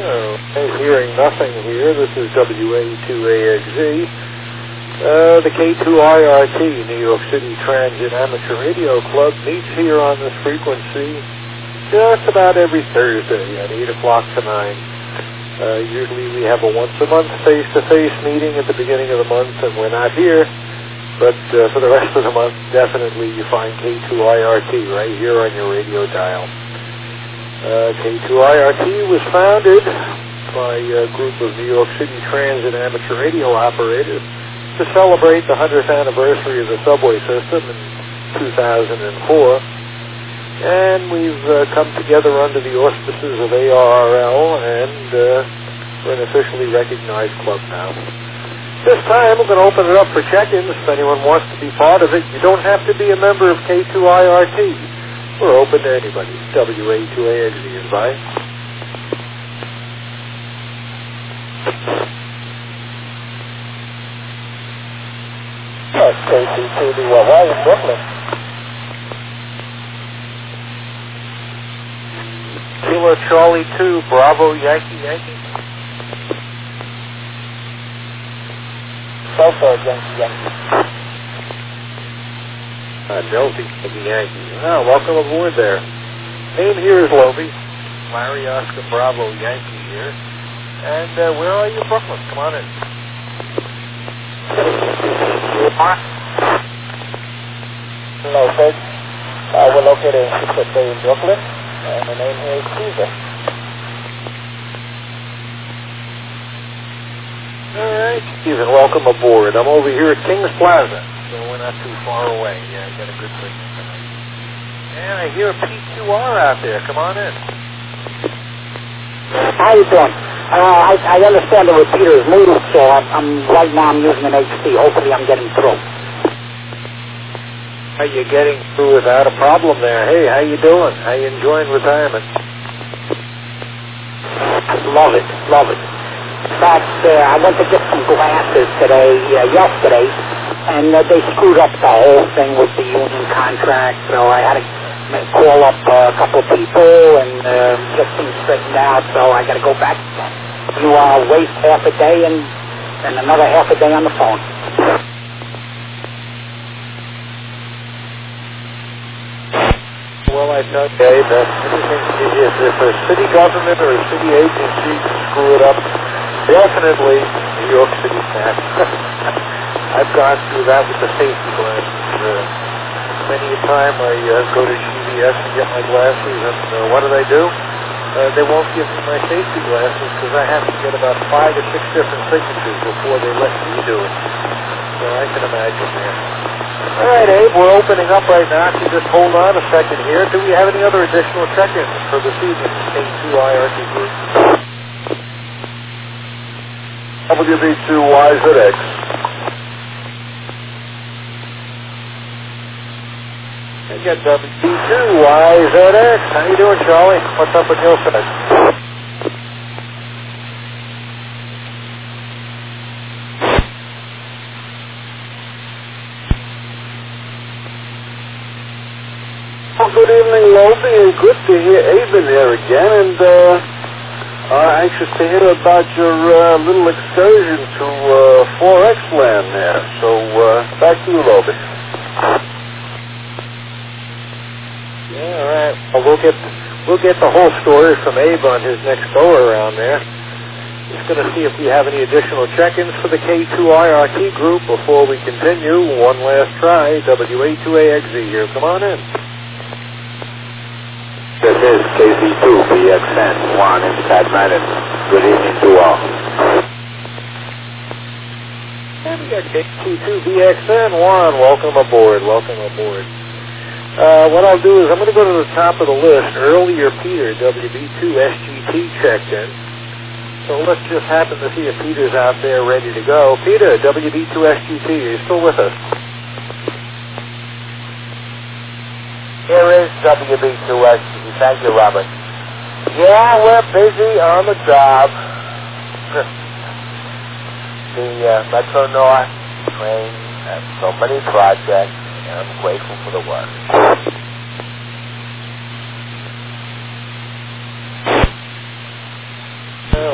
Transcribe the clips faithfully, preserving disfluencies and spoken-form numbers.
Oh, hey, hearing nothing here. This is W A two A X Z. Uh, the K two I R T, New York City Transit Amateur Radio Club, meets here on this frequency just about every Thursday at eight o'clock to nine. Uh, usually we have a once-a-month face-to-face meeting at the beginning of the month, and we're not here. But uh, for the rest of the month, definitely you find K two I R T right here on your radio dial. Uh, K two I R T was founded by a group of New York City Transit amateur radio operators to celebrate the hundredth anniversary of the subway system in two thousand four. And we've uh, come together under the auspices of A R R L, and uh, we're an officially recognized club now. This time we're going to open it up for check-ins if anyone wants to be part of it. You don't have to be a member of K two I R T. We're open to anybody. W A two A X Z is by. K C two B Y in Brooklyn. Kilo Charlie two, Bravo Yankee Yankee. Sulfur Yankee Yankee. Uh, Delphi Yankee Yankee. Oh, welcome aboard there. Name here is Loby. Larry Oscar Bravo Yankee here. And uh, where are you, Brooklyn? Come on in. Hello, folks. Uh, we're located in Secret Bay in Brooklyn. And the name here is Caesar. All right, Stephen, welcome aboard. I'm over here at Kings Plaza, so we're not too far away. Yeah, I got a good signal tonight. And I hear a P Q R out there. Come on in. How you doing? Uh, I, I understand the repeater is moved, so I'm, I'm right now I'm using an H C. Hopefully I'm getting through. How you getting through without a problem there? Hey, how you doing? How you enjoying retirement? Love it, love it. In fact, uh, I went to get some glasses today, uh, yesterday, and uh, they screwed up the whole thing with the union contract, so I had to call up uh, a couple of people and uh, get things straightened out, so I got to go back to uh, waste half a day and, and another half a day on the phone. Well, I tell you, Dave, that if, if a city government or a city agency can screw it up, definitely New York City can. I've gone through that with the safety glasses. Uh, many a time I uh, go to G V S and get my glasses, and uh, what do they do? Uh, they won't give me my safety glasses because I have to get about five or six different signatures before they let me do it. So I can imagine that. All right, Abe, we're opening up right now. Can you just hold on a second here? Do we have any other additional check-ins for this evening? K two I R T group. W B two Y Z X. I got W B two Y Z X. How you doing, Charlie? What's up with your side? Good evening, Loby, and good to hear Aben here again, and uh, uh, anxious to hear about your uh, little excursion to uh, four X land there. So, uh, back to you, Loby. Yeah, all right. Well, we'll get we'll get the whole story from Abe on his next go around there. Just going to see if we have any additional check-ins for the K two I R T group before we continue. One last try. W A two A X Z here. Come on in. This is K C two B X N one in Staten Island. Good evening to all. And we got K C two B X N one. Welcome aboard. Welcome aboard. Uh, what I'll do is I'm going to go to the top of the list. Earlier, Peter, W B two S G T checked in. So let's just happen to see if Peter's out there ready to go. Peter, W B two S G T, are you still with us? Here is W B two S G T. Thank you, Robert. Yeah, we're busy on the job. The uh, Metro North train has so many projects, and I'm grateful for the work.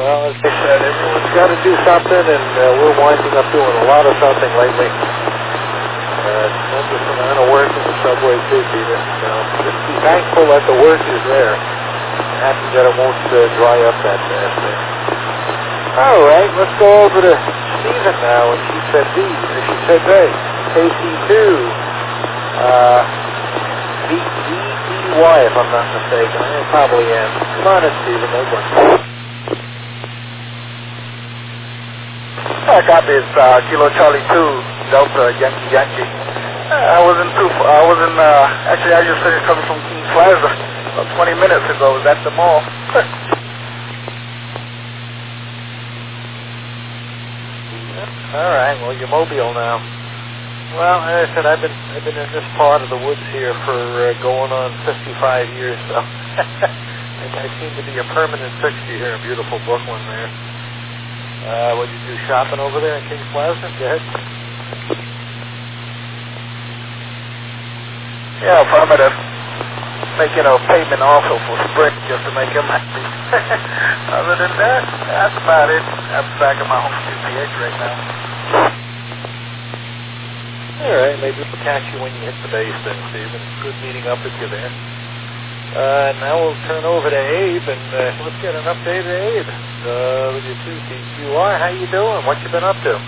Well, as I said, everyone's got to do something, and uh, we're winding up doing a lot of something lately. Uh, tremendous amount of work in the subway, too, Peter. So just be thankful that the work is there. Happy that it won't uh, dry up that fast there. All right, let's go over to Stephen now, and she said D, or she said A. K C two, uh, B D E Y, if I'm not mistaken. I probably am. Come on in, Stephen. No one. I got this uh, Kilo Charlie two Delta Yankee Yankee. Uh, I wasn't too. I wasn't. Uh, actually, I just finished coming from Kings Plaza about twenty minutes ago. I was at the mall. All right. Well, you're mobile now. Well, as I said, I've been I've been in this part of the woods here for uh, going on fifty-five years, so I, I seem to be a permanent fixture here in beautiful Brooklyn. There. Uh, what did you do shopping over there in Kings Plaza? Go ahead. Yeah, affirmative. Making a payment also for Sprint just to make him happy. Other than that, that's about it. I'm back at my home Q T H right now. All right, maybe we'll catch you when you hit the base then, Stephen. Good meeting up with you there. Uh, now we'll turn over to Abe, and uh, let's get an update of Abe. Uh, with your two T Q R, how you doing? What you been up to?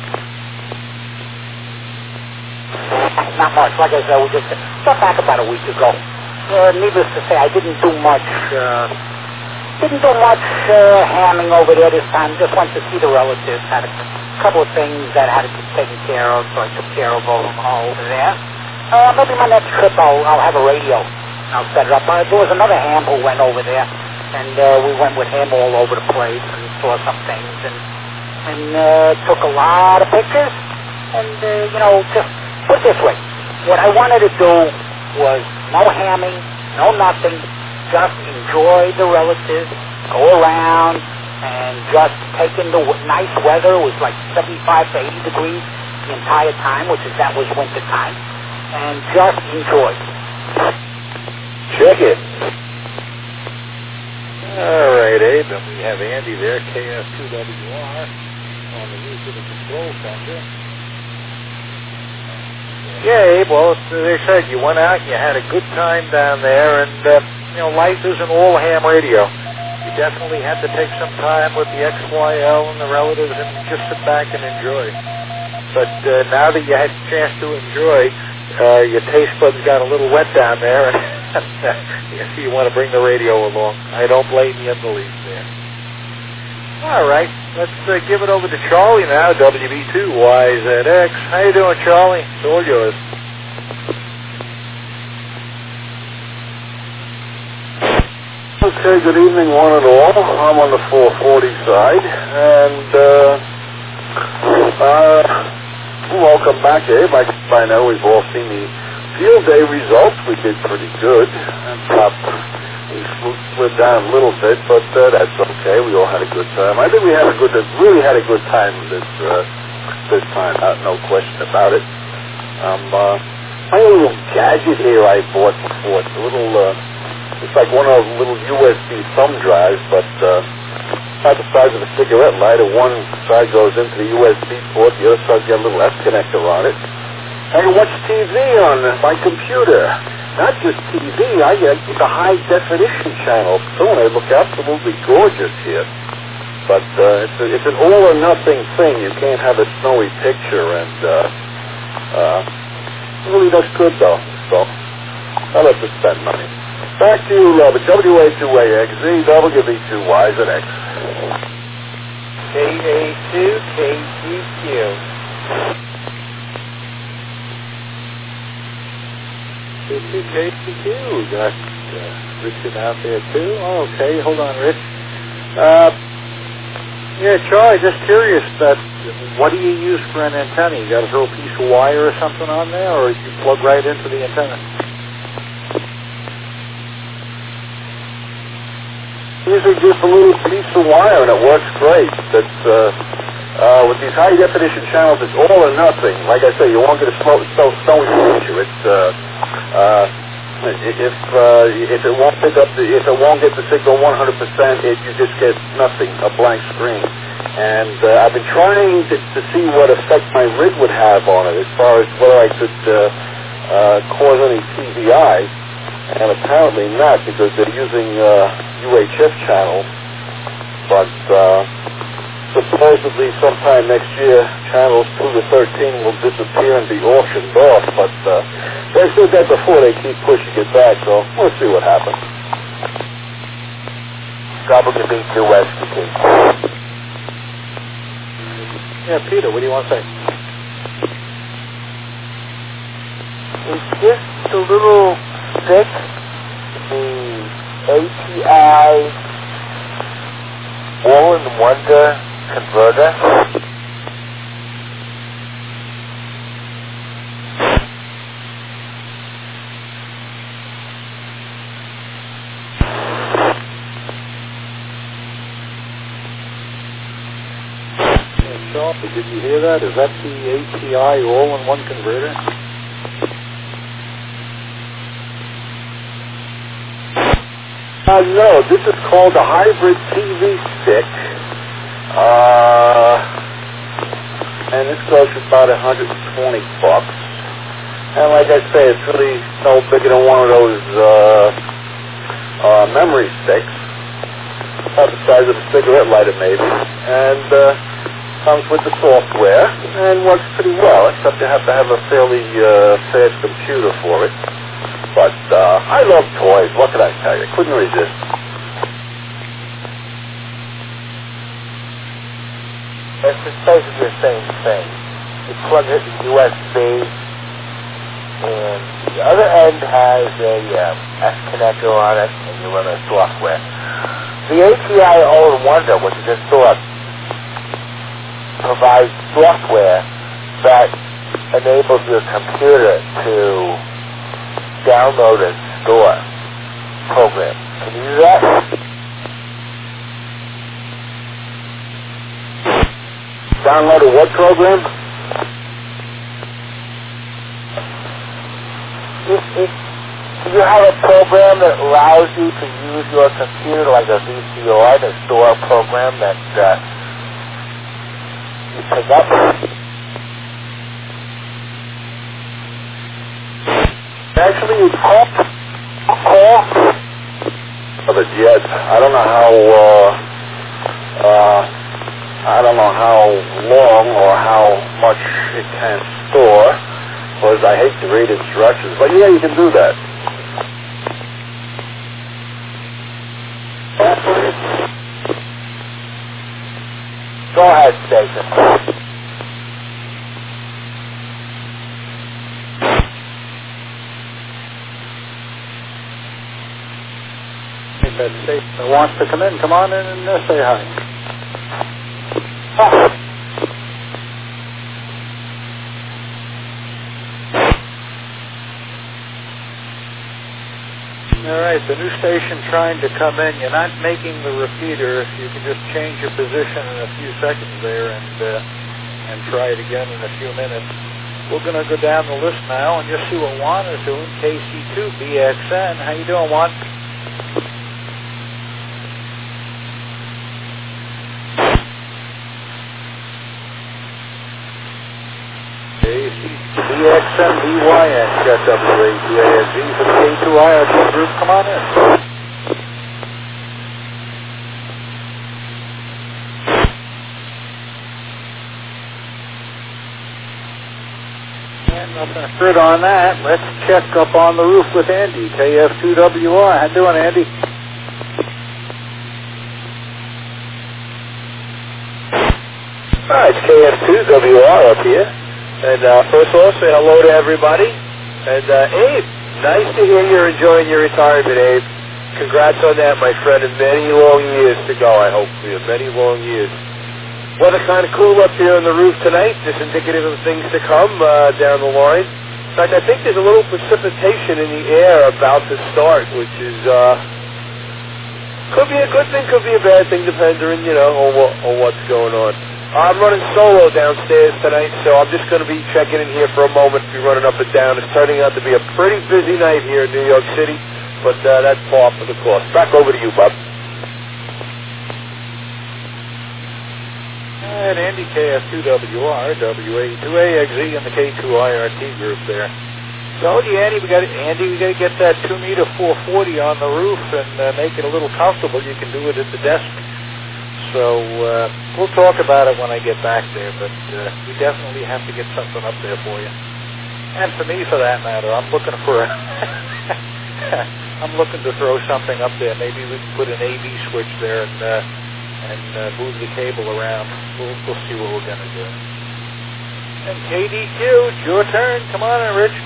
Not much. Like I said, we just got back about a week ago. Uh, needless to say, I didn't do much. Uh, didn't do much uh, hamming over there this time. Just went to see the relatives. Had a couple of things that I had to be taken care of, so I took care of all of them all over there. Uh, maybe my next trip, I'll, I'll have a radio. I'll set it up. Uh, there was another ham who went over there, and uh, we went with him all over the place and saw some things, and and uh, took a lot of pictures. And uh, you know, just put it this way: what I wanted to do was no hamming, no nothing, just enjoy the relatives, go around, and just take in the w- nice weather. It was like seventy-five to eighty degrees the entire time, which is that was winter time, and just enjoy. Check it. All right, Abe, and we have Andy there, K S two W R, on the roof of the control center. Yeah, Abe, well, as they said, you went out, you had a good time down there, and, uh, you know, life isn't all ham radio. You definitely had to take some time with the X Y L and the relatives and just sit back and enjoy. But uh, now that you had a chance to enjoy, uh, your taste buds got a little wet down there, and you want to bring the radio along. I don't blame you in the least there. All right, let's uh, give it over to Charlie now, W B two Y Z X. How you doing, Charlie? It's all yours. Okay, good evening, one and all. I'm on the four forty side, and uh, uh, welcome back, Abe. I, by now we've all seen the field day results. We did pretty good. And top, we slid down a little bit, but uh, that's okay. We all had a good time. I think we had a good, really had a good time this uh, this time. Uh, no question about it. Um, uh, my little gadget here I bought before. It's a little. Uh, It's like one of those little U S B thumb drives, but uh, about the size of a cigarette lighter. One side goes into the U S B port, the other side's got a little S connector on it. I can watch T V on my computer. Not just T V, I get the high definition channel. So when I look absolutely gorgeous here. But uh, it's, a, it's an all or nothing thing. You can't have a snowy picture, and uh, uh, it really looks good though. So I love to spend money. Back to you, Robert. W A two A X Z, W B two Y Z X. K A two K Q Q. K two K Q Q. We got uh, Richard out there too. Oh, okay, hold on, Rich. Uh, yeah, Charlie, just curious, that what do you use for an antenna? You got to throw a piece of wire or something on there, or you plug right into the antenna? Usually just a little piece of wire, and it works great. That's uh, uh, with these high definition channels, it's all or nothing. Like I say, you won't get a slow, slow, snowy picture. It's uh, uh, if uh, if it won't pick up, the, if it won't get the signal one hundred percent, it you just get nothing, a blank screen. And uh, I've been trying to, to see what effect my rig would have on it, as far as whether I could uh, uh, cause any T V I, and apparently not, because they're using uh, U H F channels. But uh, supposedly sometime next year, channels two to thirteen will disappear and be auctioned off, but uh, they said that before, they keep pushing it back, so we'll see what happens. W B two Whiskey Key. Yeah, Peter, what do you want to say? Is this the little stick, the A T I All-in-Wonder converter? Did you hear that? Is that the A T I all-in-one converter? Uh, no, this is called a hybrid T V stick. Uh, and this goes for about one hundred twenty bucks. And like I say, it's really no bigger than one of those uh, uh, memory sticks. About the size of a cigarette lighter, maybe. And uh, comes with the software and works pretty well, except you have to have a fairly uh, fast computer for it. But uh, I love toys. What can I tell you? Couldn't resist. It's basically the same thing. You plug it in U S B, and the other end has a um, S connector on it, and you run a software. The A T I All-in-Wonder, which is installed, provides software that enables your computer to download and store programs. Can you do that? Download a what program? If, if you have a program that allows you to use your computer like a V C R to store a program that uh, you pick up. Actually, you call, call. But yet, I don't know how, uh, uh, I don't know how long or how much it can store, because I hate to read instructions. But yeah, you can do that. Go ahead, Station. That station wants to come in. Come on in and uh, say hi. All right, the new station trying to come in. You're not making the repeater. You can just change your position in a few seconds there and uh, and try it again in a few minutes. We're going to go down the list now and just see what Juan is doing. K C two B X N. How you doing, Juan? B X N B Y N, check W A two A X Z for the K two I R T group. Come on in. And nothing heard on that. Let's check up on the roof with Andy, K F two W R. How you doing, Andy? Hi, it's K F two W R up here. And uh, first of all, say hello to everybody. And uh, Abe, nice to hear you're enjoying your retirement, Abe. Congrats on that, my friend, and many long years to go, I hope for you. Many long years. Weather kind of cool up here on the roof tonight, just indicative of things to come uh, down the line. In fact, I think there's a little precipitation in the air about to start, which is, uh, could be a good thing, could be a bad thing, depending, you know, on, what, on what's going on. I'm running solo downstairs tonight, so I'm just going to be checking in here for a moment, be running up and down. It's turning out to be a pretty busy night here in New York City, but uh, that's par for the course. Back over to you, Bob. And Andy, K F two W R, W A two A X Z, and the K two I R T group there. So, yeah, Andy, we got Andy, we got to get that two meter four forty on the roof and uh, make it a little comfortable. You can do it at the desk. So uh, we'll talk about it when I get back there, but uh, we definitely have to get something up there for you. And for me, for that matter, I'm looking for a I'm looking to throw something up there. Maybe we can put an A V switch there and uh, and uh, move the cable around. We'll, we'll see what we're going to do. And K D Q, it's your turn. Come on in, Rich.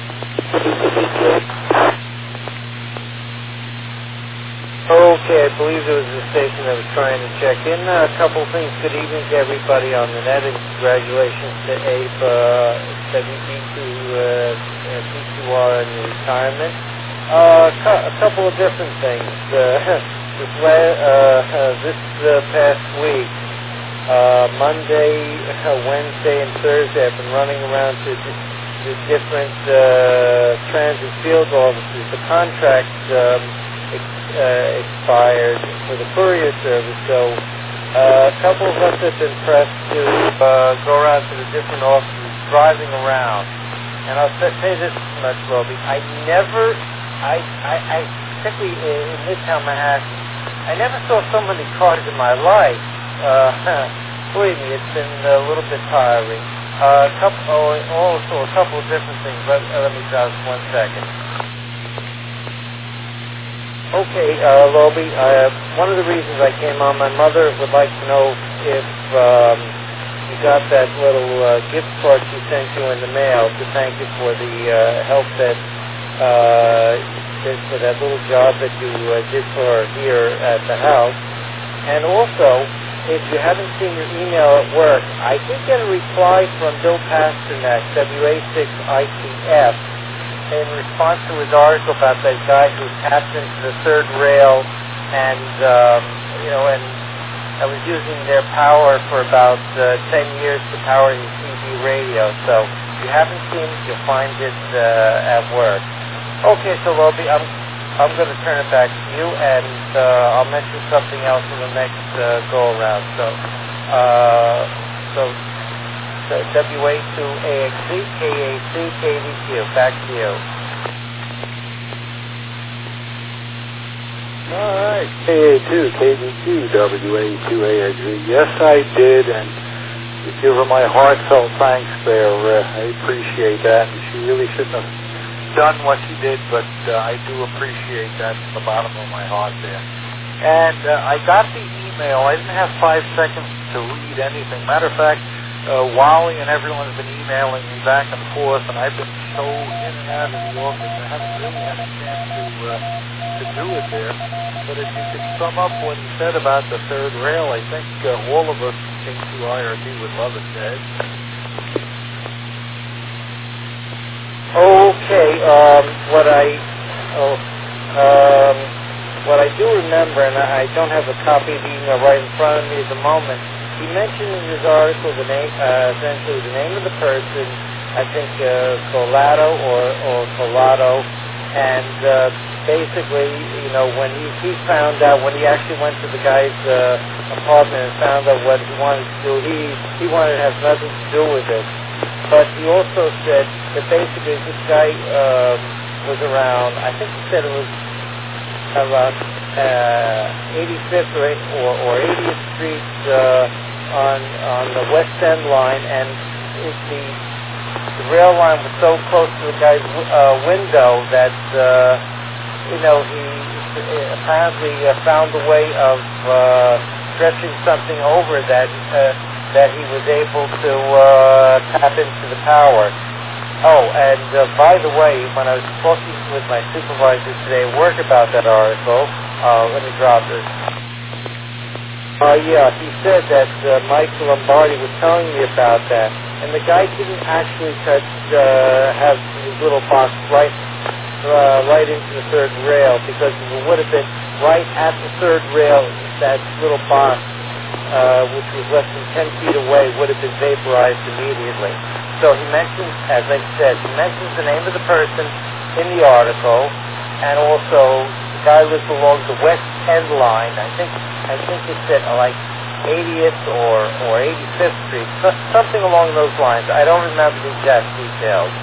Okay, I believe it was the station that was trying to check in. Uh, a couple things. Good evening to everybody on the net, and congratulations to Abe, uh, W B two P Q R in your retirement. Uh, cu- a couple of different things. Uh, this la- uh, uh, this uh, past week, uh, Monday, uh, Wednesday, and Thursday, I've been running around to the different uh, transit field offices. The contract um, ex- uh, expired for the courier service, so uh, a couple of us have been pressed to uh, go around to the different offices, driving around. And I'll say this much, Roby, I never, I, I, I particularly in Midtown Manhattan, I never saw so many cars in my life. Uh, believe me, it's been a little bit tiring. Uh, a couple, oh, also a couple of different things. Let, uh, let me just one second. Okay, uh, Roby, uh, one of the reasons I came on, my mother would like to know if um, you got that little uh, gift card she sent you in the mail to thank you for the uh, help that, uh, did for that little job that you uh, did for her here at the house. And also, if you haven't seen your email at work, I did get a reply from Bill Pasternak, W A six I T F, in response to his article about that guy who tapped into the third rail and, um, you know, and I was using their power for about uh, ten years to power his C B radio. So if you haven't seen it, you'll find it uh, at work. Okay, so Roby, I'm I'm going to turn it back to you, and uh, I'll mention something else in the next uh, go-around. So, uh, so W A two A X Z, K A C, K D Q. Back to you. All right, K A two, K D Q, W A two A X Z. Yes, I did, and to give her my heartfelt thanks there. Uh, I appreciate that, and she really shouldn't have done what she did, but uh, I do appreciate that from the bottom of my heart there. And uh, I got the email. I didn't have five seconds to read anything. Matter of fact, uh, Wally and everyone has been emailing me back and forth, and I've been so in and out of the office, I haven't really had a chance to uh, to do it there. But if you could sum up what he said about the third rail, I think uh, all of us K two I R T would love it, Dad. Okay, um, what I, oh, um, what I do remember, and I don't have a copy of the email right in front of me at the moment, he mentioned in his article the name, uh, essentially the name of the person, I think uh, Colado or, or Colado, and uh, basically, you know, when he, he found out, when he actually went to the guy's uh, apartment and found out what he wanted to do, he, he wanted to have nothing to do with it. But he also said that basically this guy um, was around, I think he said it was around uh, eighty-fifth or, or, or eightieth Street uh, on on the West End line, and it, the, the rail line was so close to the guy's uh, window that, uh, you know, he apparently uh, found a way of uh, stretching something over that uh, that he was able to uh, tap into the power. Oh, and uh, by the way, when I was talking with my supervisor today at work about that article, uh, let me drop this. Uh, yeah, he said that uh, Mike Lombardi was telling me about that, and the guy didn't actually touch, uh, have his little box right, uh, right into the third rail, because if it would have been right at the third rail, that little box uh, which was less than ten feet away, would have been vaporized immediately. So he mentions, as I said, he mentions the name of the person in the article, and also the guy lives along the West End line. I think I think it's at uh, like eightieth or, or eighty-fifth Street, so, something along those lines. I don't remember the exact details.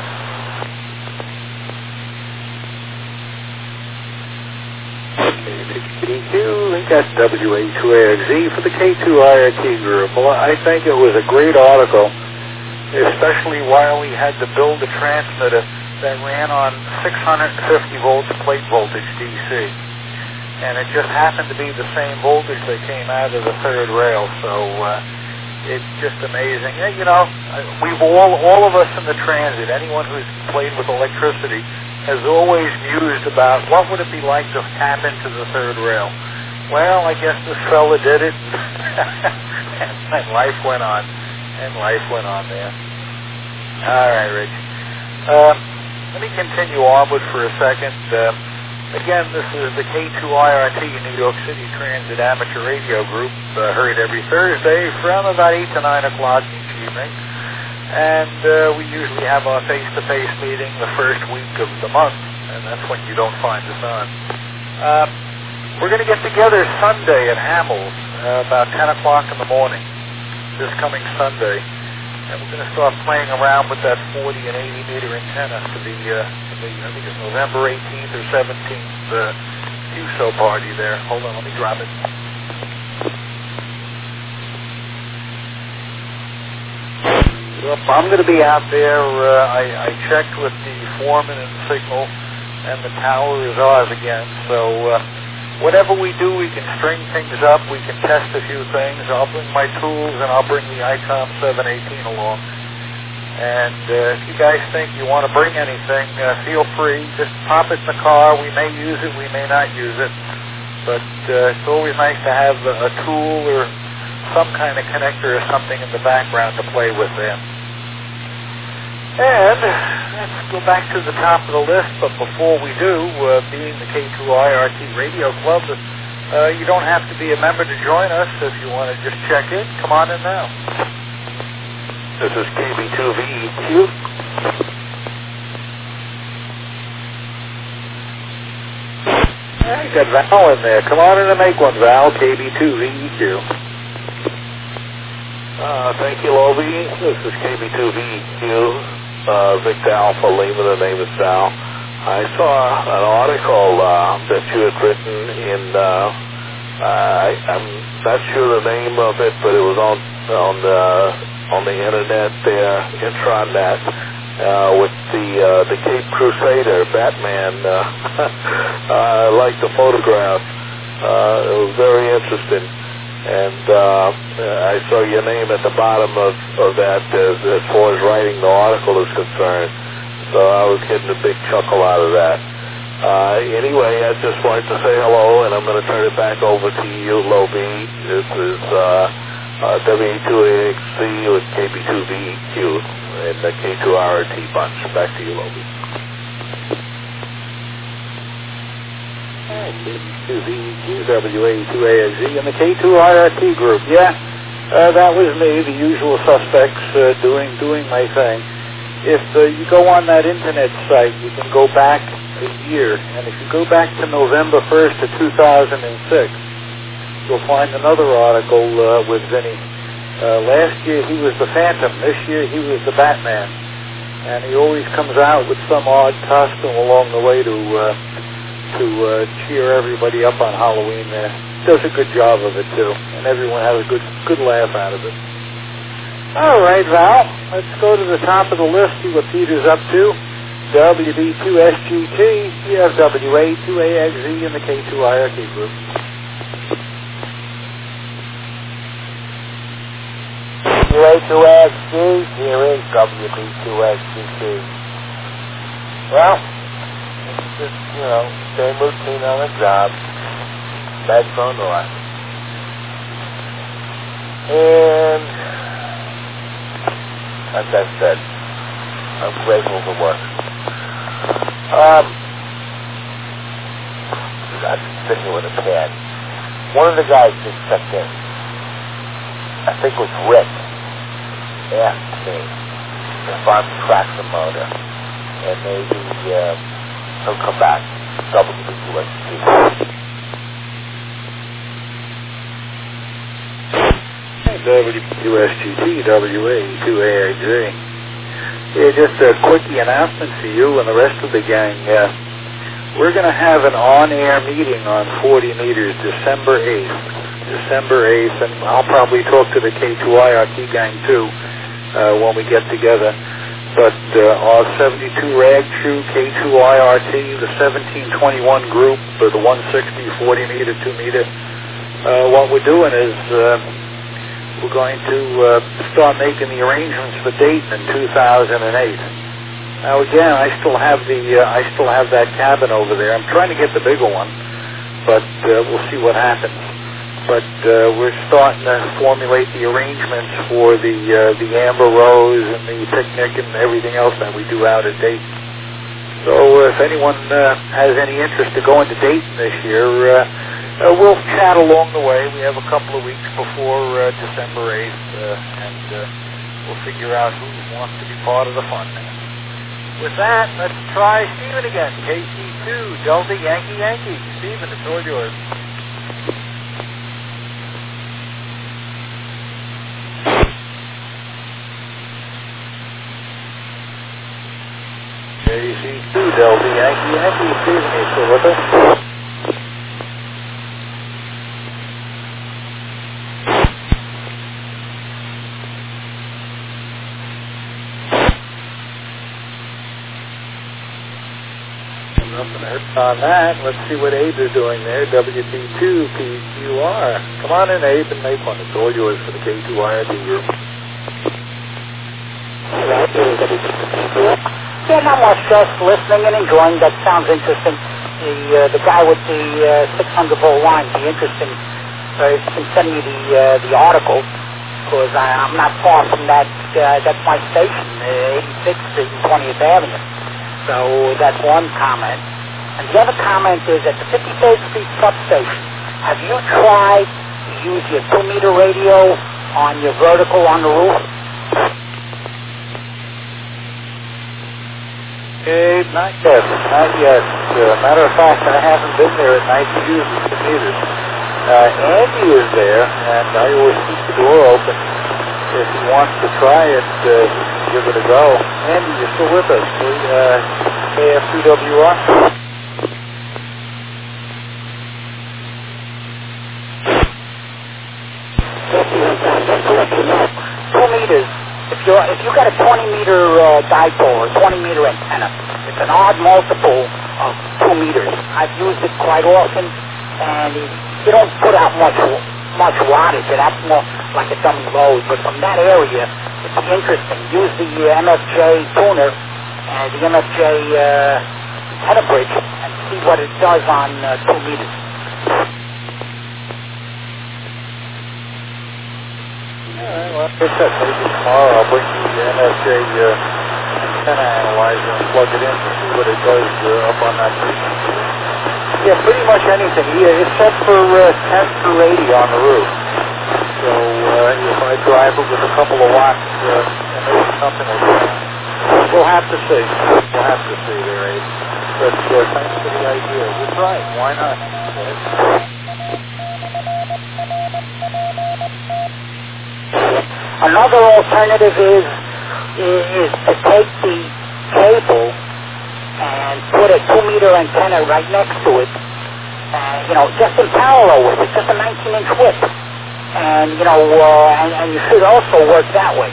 K two, that's W A two A X Z for the K two I R T group. Well, I think it was a great article, especially while we had to build a transmitter that ran on six hundred fifty volts plate voltage D C. And it just happened to be the same voltage that came out of the third rail, so uh, it's just amazing. Yeah, you know, we've all, all of us in the transit, anyone who's played with electricity, has always mused about what would it be like to tap into the third rail. Well, I guess this fella did it, and life went on, and life went on there. All right, Rich. Uh, let me continue onward for a second. Uh, again, this is the K two I R T New York City Transit Amateur Radio Group, uh, heard every Thursday from about eight to nine o'clock each evening. And uh, we usually have our face-to-face meeting the first week of the month, and that's when you don't find us on. Uh, we're going to get together Sunday at Hamels, uh, about ten o'clock in the morning, this coming Sunday. And we're going to start playing around with that forty and eighty meter antenna for the, uh, for the I think it's November eighteenth or seventeenth uh, U S O party there. Hold on, let me drop it. I'm going to be out there. Uh, I, I checked with the foreman and signal, and the tower is ours again. So uh, whatever we do, we can string things up. We can test a few things. I'll bring my tools, and I'll bring the ICOM seven eighteen along. And uh, if you guys think you want to bring anything, uh, feel free. Just pop it in the car. We may use it. We may not use it. But uh, it's always nice to have a, a tool or some kind of connector or something in the background to play with there. And let's go back to the top of the list, but before we do, uh, being the K two I R T Radio Club, uh, you don't have to be a member to join us. If you want to just check in, come on in now. This is K B two V E Q. Yeah, you got Val in there. Come on in and make one, Val, K B two V E Q. Uh, thank you, Loby. This is K B two V E Q, uh, Victor Alpha Lima, the name is Sal. I saw an article uh, that you had written in, uh, I, I'm not sure the name of it, but it was on on the, on the internet there, intranet, uh, with the uh, the Cape Crusader, Batman. Uh, I like the photograph. Uh, it was very interesting. And uh, I saw your name at the bottom of, of that as, as far as writing the article is concerned. So I was getting a big chuckle out of that. Uh, anyway, I just wanted to say hello, and I'm going to turn it back over to you, Loby. This is uh, uh, W A two A X Z with K B two V E Q and the K two I R T bunch. Back to you, Loby. K B two V E Q, W A two A X Z, and the K two I R T group. Yeah, uh, that was me, the usual suspects, uh, doing doing my thing. If uh, you go on that internet site, you can go back a year, and if you go back to November first of two thousand six, you'll find another article uh, with Vinny. Uh, last year he was the Phantom. This year he was the Batman, and he always comes out with some odd costume along the way to. Uh, to uh, cheer everybody up on Halloween there. Does a good job of it, too, and everyone has a good good laugh out of it. All right, Val, let's go to the top of the list, see what Peter's up to. W B two S G T, you have W A two A X Z in the K two I R T group. W A two A X Z, here is W B two S G T. Well, just, you know, same routine on the job. Metro North. And, like I said, I'm grateful for work. Um, I'm sitting here with a pad. One of the guys just checked in. I think it was Rick, asked me if I'm track the motor, and maybe uh, he'll come back, W U S G. W S G T, W A two A X Z. Yeah, just a quickie announcement to you and the rest of the gang. Uh, we're going to have an on-air meeting on forty meters December eighth. December eighth, and I'll probably talk to the K two I R T gang too uh, when we get together. But uh, our seventy-two rag true K two I R T, the seventeen twenty-one group, or the one sixty forty meter, two meter, uh, what we're doing is uh, we're going to uh, start making the arrangements for Dayton in two thousand eight. Now again, I still have the uh, I still have that cabin over there. I'm trying to get the bigger one, but uh, we'll see what happens. But uh, we're starting to formulate the arrangements for the uh, the Amber Rose and the picnic and everything else that we do out at Dayton. So uh, if anyone uh, has any interest to go into Dayton this year, uh, uh, we'll chat along the way. We have a couple of weeks before uh, December eighth, uh, and uh, we'll figure out who wants to be part of the fun. With that, let's try Stephen again. K C two, Delta Yankee Yankee. Stephen, it's all yours. K C two, Delta Yankee Yankee. Stephen, are you still with us? On that, let's see what Abe is doing there. W T two P Q R. Come on in, Abe, and make one. It's all yours for the K two I R T group. Yeah, not much, just listening and enjoying. That sounds interesting. The uh, the guy with the uh, six hundred volt line, be interesting. Uh, you can send me the uh, the article, because I'm not far from that. Uh, that's my station, uh, eighty-sixth Street and twentieth Avenue. So that's one comment. And the other comment is at the fifty-third Street substation, have you tried to use your two meter radio on your vertical on the roof? Hey, not yet. Not yet. Uh, matter of fact, I haven't been there at night to use the two meters. Uh, Andy is there, and I always keep the door open. If he wants to try it, uh, he can give it a go. Andy, you're still with us, uh, K F two W R? Two meters. If you if you got a twenty meter uh, dipole or twenty meter antenna, it's an odd multiple of two meters. I've used it quite often, and it, you don't put out much much wattage. It acts more like a dummy load. But from that area, it's interesting. Use the uh, M F J tuner and the M F J uh, antenna bridge and see what it does on uh, two meters. Well, like I said, maybe tomorrow I'll bring the M F J uh, antenna analyzer and plug it in to see what it does uh, up on that frequency. Yeah, pretty much anything. Yeah, it's set for uh, ten through eighty on the roof. So uh, if I drive it with a couple of watts, uh, and maybe something will go on. We'll have to see. We'll have to see there, Abe. But uh, thanks for the idea. We'll try it. Why not? Another alternative is, is is to take the cable and put a two meter antenna right next to it, uh, you know, just in parallel with it, just a nineteen inch width, and you know, uh, and, and you should also work that way.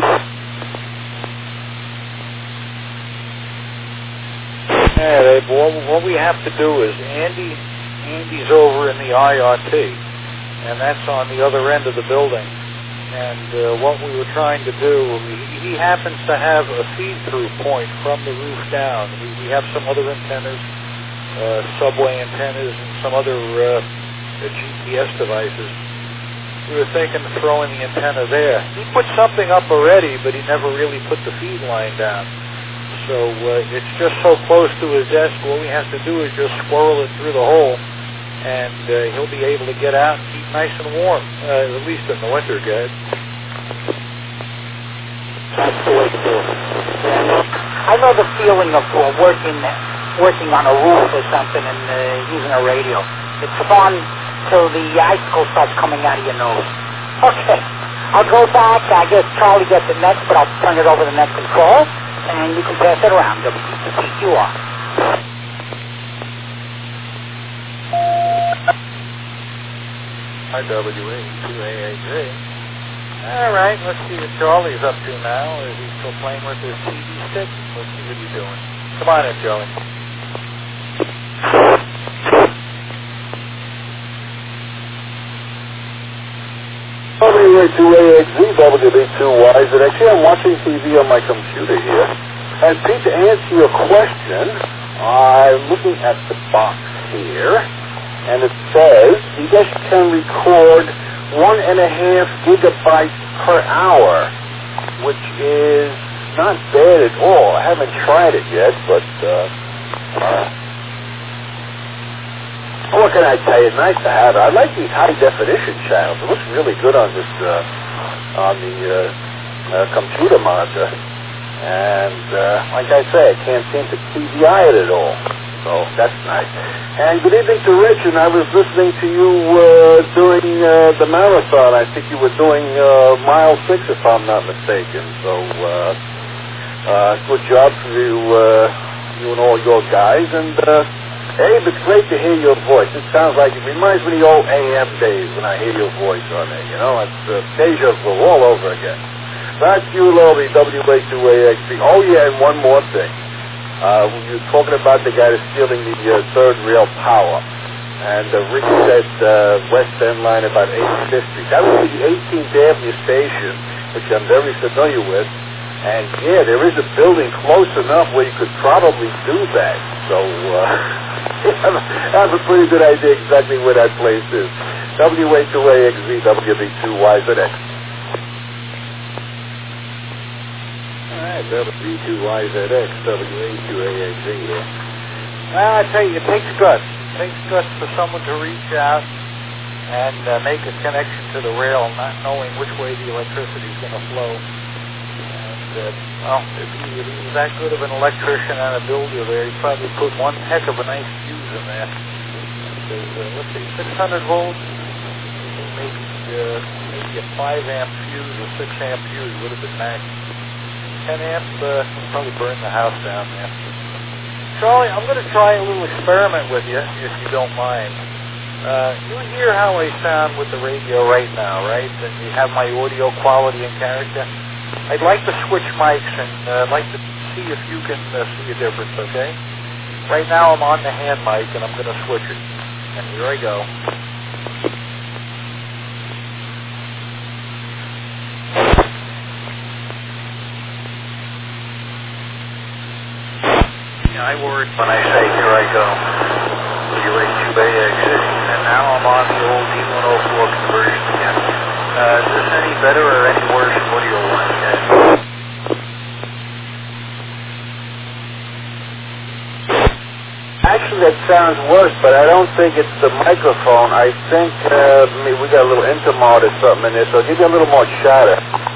Yeah, they, what, what we have to do is Andy, Andy's over in the I R T, and that's on the other end of the building. And uh, what we were trying to do, he, he happens to have a feed-through point from the roof down. We, we have some other antennas, uh, subway antennas, and some other uh, G P S devices. We were thinking of throwing the antenna there. He put something up already, but he never really put the feed line down. So uh, it's just so close to his desk, what we have to do is just squirrel it through the hole and uh, he'll be able to get out and keep nice and warm, uh, at least in the winter, good. That's the way to do it. Yeah, I know the feeling of uh, working working on a roof or something and uh, using a radio. It's fun till the icicle starts coming out of your nose. Okay, I'll go back. I guess Charlie gets it next, but I'll turn it over to net control, and you can pass it around. W T Q R. Hi, W A two A A G. All right, let's see what Charlie's up to now. Is he still playing with his T V stick? Let's see what he's doing. Come on in, Charlie. W A two A X Z, W B two Y Z X. Actually, I'm watching T V on my computer here. And Pete, to answer your question, I'm looking at the box here, and it says you guys can record one and a half gigabytes per hour, which is not bad at all. I haven't tried it yet, but uh, uh, what can I tell you? Nice to have it. I like these high definition channels. It looks really good on this uh, on the uh, uh, computer monitor. And uh, like I say, I can't seem to T V I it at all. So that's nice. And good evening to Rich. And I was listening to you uh, during uh, the marathon. I think you were doing uh, mile six, if I'm not mistaken. So uh, uh, good job for you, uh, you and all your guys. And uh, Abe, it's great to hear your voice. It sounds like it reminds me of the old A M days when I hear your voice on there. You know, it's uh, deja vu all over again. Back to you, Lobby, W A two A X Z. Oh yeah, and one more thing. Uh, you were talking about the guy that's stealing the uh, third rail power. And uh, Rick said uh, West End line about eighty-fifth Street. That would be the eighteenth Avenue station, which I'm very familiar with. And yeah, there is a building close enough where you could probably do that. So uh, I have a pretty good idea exactly where that place is. W A two A X Z, W B two Y Z X. W B two Y Z X, W A two A X Z here. Well, I tell you, it takes guts. It takes guts for someone to reach out and uh, make a connection to the rail, not knowing which way the electricity is going to flow. And, uh, well, if he, if he was that good of an electrician and a builder there, he'd probably put one heck of a nice fuse in there. There's, uh, let's see, six hundred volts, maybe, uh, maybe a five amp fuse or six amp fuse would have been nice. ten amp, uh, probably burn the house down there. Charlie, I'm going to try a little experiment with you, if you don't mind. Uh, you hear how I sound with the radio right now, right? And you have my audio quality and character. I'd like to switch mics, and uh, I'd like to see if you can uh, see a difference, okay? Right now I'm on the hand mic, and I'm going to switch it. And here I go. I worry when I say here I go, W A two A X Z, and now I'm on the old D one oh four conversion again. Uh, is this any better or any worse audio-wise? Actually, that sounds worse, but I don't think it's the microphone. I think uh, we got a little intermod or something in there, so I'll give you a little more chatter.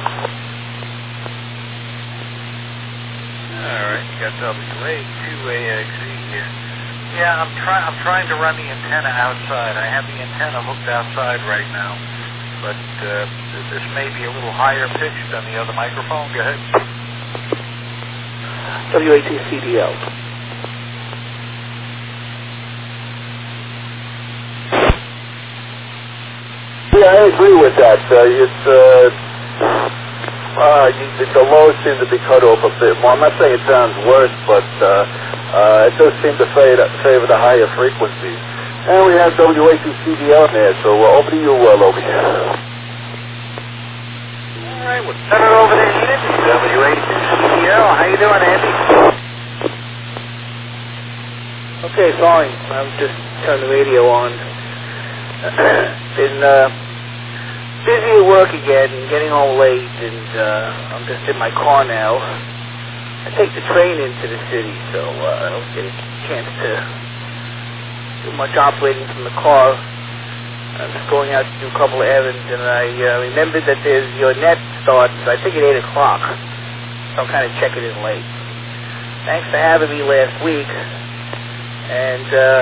Got W A two A X Z here. Yeah, I'm trying. I'm trying to run the antenna outside. I have the antenna hooked outside right now, but uh, this may be a little higher pitched than the other microphone. Go ahead. W A two C D L. Yeah, I agree with that. Uh, it's. Uh, Uh, you, the lows seem to be cut off a bit more. I'm not saying it sounds worse, but uh, uh, it does seem to favor, favor the higher frequencies. And we have W A two C D L in there, so uh, over to you, uh, Loby. All right, we'll send it over to Andy, W A two C D L. How you doing, Andy? Okay, fine. I've just turned the radio on. Been uh, busy at work again, getting home late, and uh, I'm just in my car now. I take the train into the city, so uh, I don't get a chance to to too much operating from the car. I was going out to do a couple of errands, and I uh, remembered that there's your net starts, I think, at eight o'clock. So I'm kind of checking in late. Thanks for having me last week. And uh,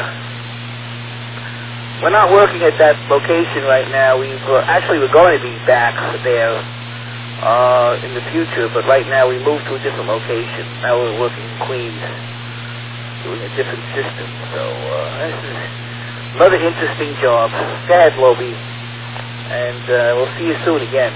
we're not working at that location right now. We've uh, actually we're going to be back there uh, in the future, but right now we moved to a different location. Now we're working in Queens, doing a different system. So uh, this is another interesting job. Go ahead, Lobie, and uh, we'll see you soon again.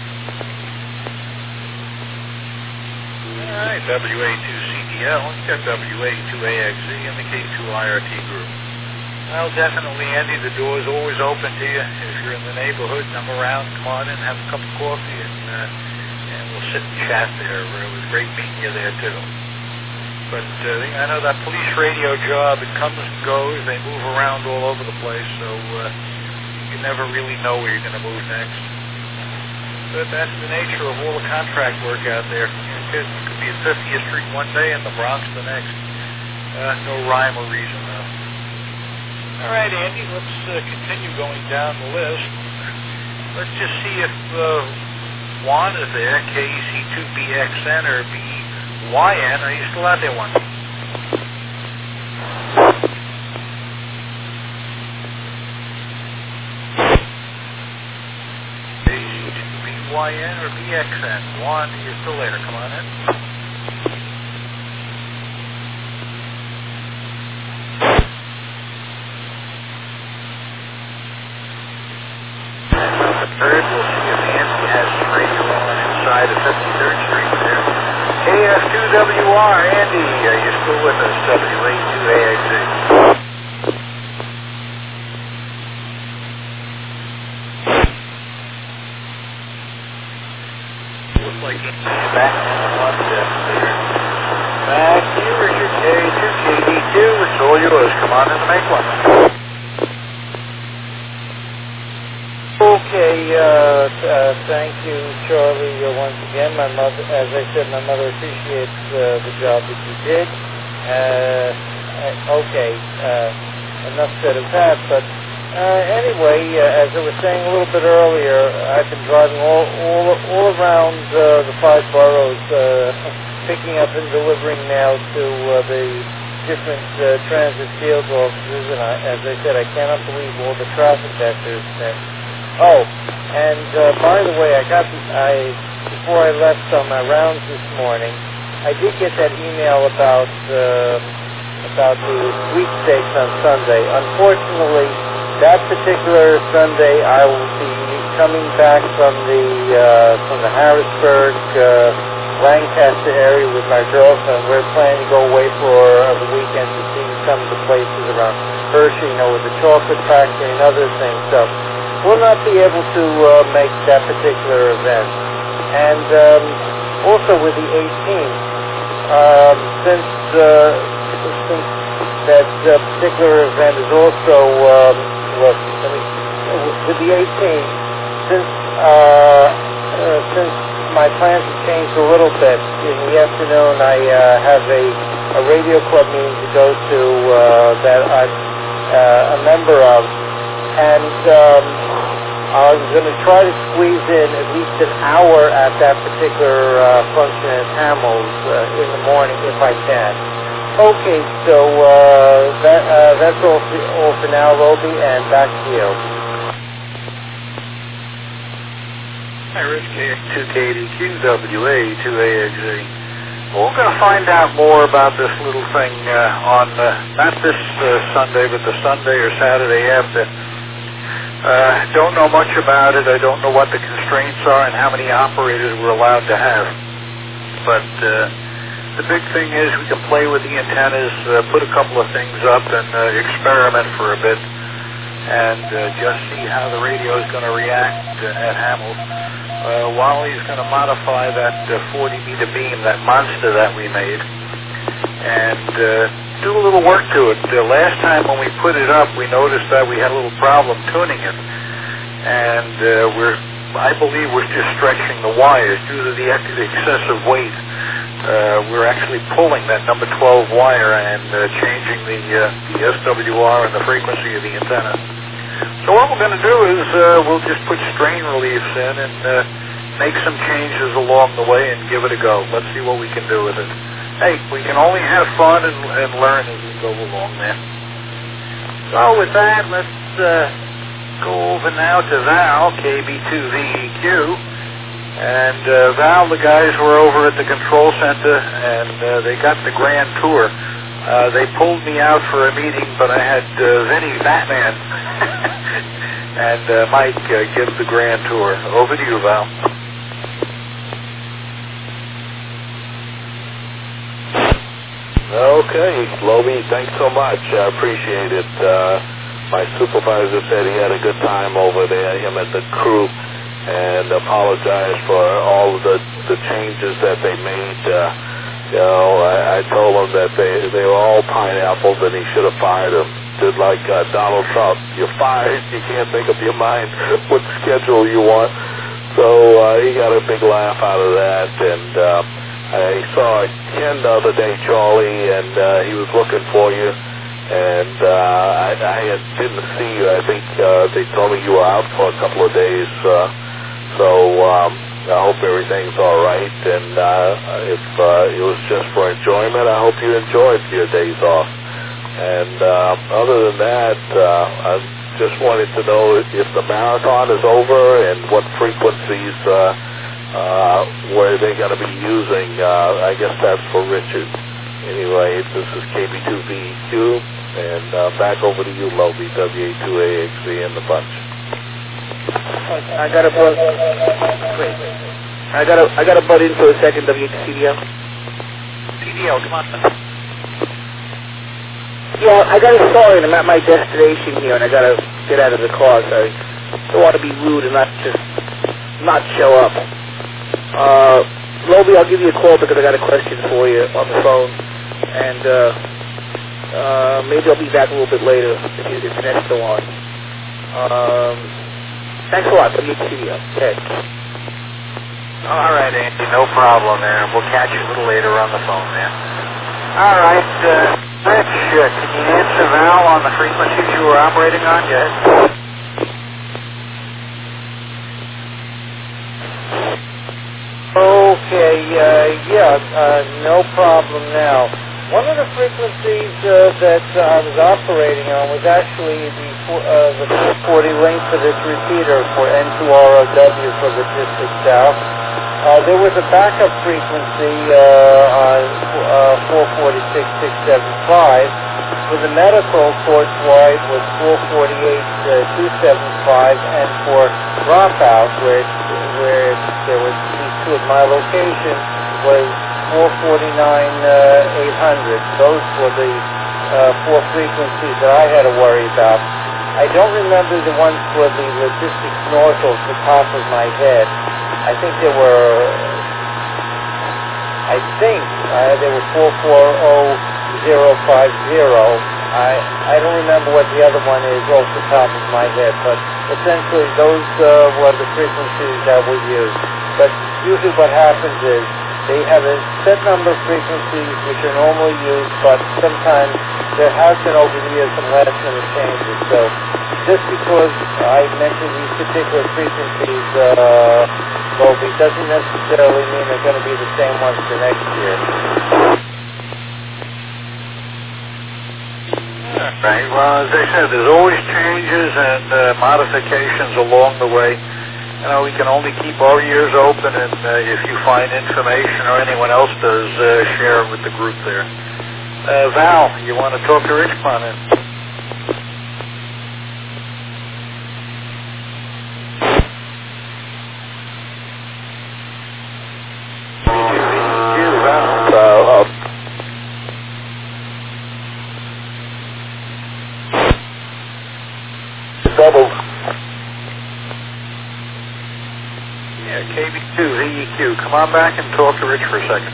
All right, W A two C D L, you got W A two A X Z and the K two I R T group. Well, definitely, Andy, the door's always open to you. If you're in the neighborhood and I'm around, come on in, have a cup of coffee, and uh, and we'll sit and chat there. It was great meeting you there, too. But uh, I know that police radio job, it comes and goes. They move around all over the place, so uh, you never really know where you're going to move next. But that's the nature of all the contract work out there. It could be at fiftieth Street one day and the Bronx the next. Uh, no rhyme or reason, though. All right, Andy, let's uh, continue going down the list. Let's just see if uh, Juan is there, K E C two B X N or B Y N. Are you still out there, Juan? B Y N or B X N? Juan, you're still there. Come on in. Third, we'll see if Nancy has his radio on inside of fifty-third Street there. K F two W R, Andy, are you still with us? W A two A X Z. Looks like he's back on one desk there. Back to you, Richard. K two K D two, it's all yours. Come on in and make one. Okay, uh, uh, thank you, Charlie, uh, once again. My mother, as I said, my mother appreciates uh, the job that you did. Uh, okay, uh, enough said of that, but uh, anyway, uh, as I was saying a little bit earlier, I've been driving all all, all around uh, the five boroughs, uh, picking up and delivering mail to uh, the different uh, transit field offices, and I, as I said, I cannot believe all the traffic that there's been. Oh, and uh, by the way, I got the, I before I left on my rounds this morning, I did get that email about uh, about the sweepstakes on Sunday. Unfortunately, that particular Sunday, I will be coming back from the uh, from the Harrisburg, uh, Lancaster area with my girlfriend. We're planning to go away for uh, the weekend to see some of the places around Hershey, you know, with the chocolate factory and other things. So we'll not be able to uh, make that particular event. And um, also with the eighteenth, um, since, uh, since that uh, particular event is also, um, look, let me, with the eighteenth, since, uh, uh, since my plans have changed a little bit, in the afternoon I uh, have a, a radio club meeting to go to uh, that I'm uh, a member of. And um, I'm going to try to squeeze in at least an hour at that particular uh, function at Hamels uh, in the morning if I can. Okay, so uh, that, uh, that's all for, all for now, Lobie, and back to you. Hi, Rich, K two K D Q, W A two A X Z. Well, we're going to find out more about this little thing uh, on, uh, not this uh, Sunday, but the Sunday or Saturday after. Uh, don't know much about it. I don't know what the constraints are and how many operators we're allowed to have. But uh, the big thing is we can play with the antennas, uh, put a couple of things up, and uh, experiment for a bit, and uh, just see how the radio is going to react uh, at Hamels. Uh, Wally's going to modify that uh, forty meter beam, that monster that we made, and uh, do a little work to it. The last time when we put it up, we noticed that we had a little problem tuning it, and uh, we're, I believe we're just stretching the wires due to the ex excessive weight. uh, we're actually pulling that number twelve wire and uh, changing the, uh, the S W R and the frequency of the antenna. So what we're going to do is uh, we'll just put strain reliefs in and uh, make some changes along the way and give it a go. Let's see what we can do with it. Hey, we can only have fun and, and learn as we go along there. So with that, let's uh, go over now to Val, K B two V E Q. And uh, Val, the guys were over at the control center, and uh, they got the grand tour. Uh, they pulled me out for a meeting, but I had uh, Vinny Batman and uh, Mike uh, give the grand tour. Over to you, Val. Okay, Loby, thanks so much. I appreciate it. Uh, my supervisor said he had a good time over there, him and the crew, and apologize for all of the, the changes that they made. Uh, you know, I, I told him that they, they were all pineapples and he should have fired them. Did like uh, Donald Trump. You're fired, you can't make up your mind what schedule you want. So uh, he got a big laugh out of that, and uh, I saw Ken the other day, Charlie, and uh, he was looking for you. And uh, I, I had, didn't see you. I think uh, they told me you were out for a couple of days. Uh, so um, I hope everything's all right. And uh, if uh, it was just for enjoyment, I hope you enjoyed your days off. And uh, other than that, uh, I just wanted to know if the marathon is over and what frequencies uh, uh, were they going to be using. Uh, I guess that's for Richard. Anyway, this is K B two V E Q. And uh, back over to you, Loby, W A two A X Z and the bunch. I got to butt. Wait. I got to. I got to butt in for a second. W A two C D L. C D L, come on. Yeah, I got to. Sorry, I'm at my destination here, and I got to get out of the car. So I don't want to be rude and not just not show up. Uh, Loby, I'll give you a call because I got a question for you on the phone, and. Uh, Uh, maybe I'll be back a little bit later if, you, if the net's still on. Um, thanks a lot. W A two C D L. Okay. All right, Andy, no problem there. We'll catch you a little later on the phone there. All right, uh, Rich, uh, can you answer Val on the frequencies you were operating on? Yes. Okay, uh, yeah, uh, no problem now. One of the frequencies uh, that uh, I was operating on was actually the four, uh, the four forty link for this repeater for N two R O W for Logistics South. Uh, there was a backup frequency uh, on uh, four forty-six six seventy-five. For the medical, course wide was four forty-eight two seventy-five, and for dropout, where where there was at least two at my location, was four forty-nine eight hundred. Those were the uh, four frequencies that I had to worry about. I don't remember the ones for the Logistics North off the top of my head. I think there were, I think uh, there were four four zero zero five zero. I I don't remember what the other one is off the top of my head, but essentially those uh, were the frequencies that we used. But usually what happens is they have a set number of frequencies which are normally used, but sometimes there has been over the years some last minute changes. So just because I mentioned these particular frequencies, uh, Loby, doesn't necessarily mean they're going to be the same ones for next year. Right. Well, as I said, there's always changes and uh, modifications along the way. You know, we can only keep our ears open, and uh, if you find information or anyone else does, uh, share it with the group there. Uh, Val, you want to talk to Rich? Come on in. You, Val. Uh, uh, double. K B two V E Q. Come on back and talk to Rich for a second.